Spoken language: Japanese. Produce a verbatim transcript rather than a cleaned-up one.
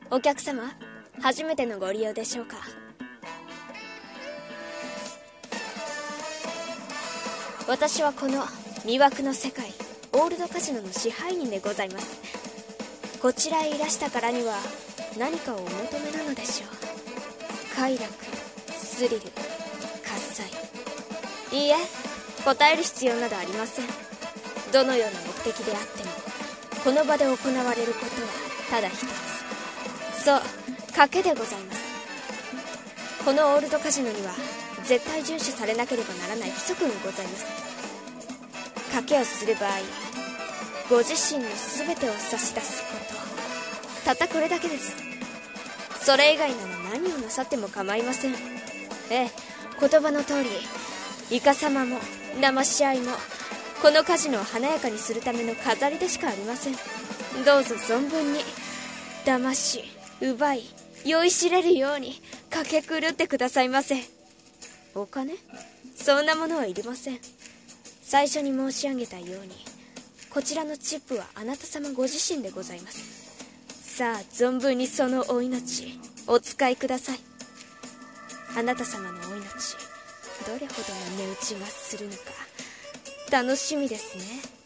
お客様、初めてのご利用でしょうか？私はこの魅惑の世界オールドカジノの支配人でございます。こちらへいらしたからには何かをお求めなのでしょう。快楽、スリル、喝采。いいえ、答える必要などありません。どのような目的であってもこの場で行われることはただ一つ、そう、賭けでございます。このオールドカジノには絶対遵守されなければならない規則がございます。賭けをする場合、ご自身の全てを差し出すこと、たったこれだけです。それ以外なら何をなさっても構いません。ええ、言葉の通り、イカ様も騙し合いもこのカジノを華やかにするための飾りでしかありません。どうぞ存分に騙し奪い酔いしれるように駆け狂ってくださいませ。お金？そんなものはいりません。最初に申し上げたように、こちらのチップはあなた様ご自身でございます。さあ存分にそのお命お使いください。あなた様のお命、どれほどの値打ちがするのか楽しみですね。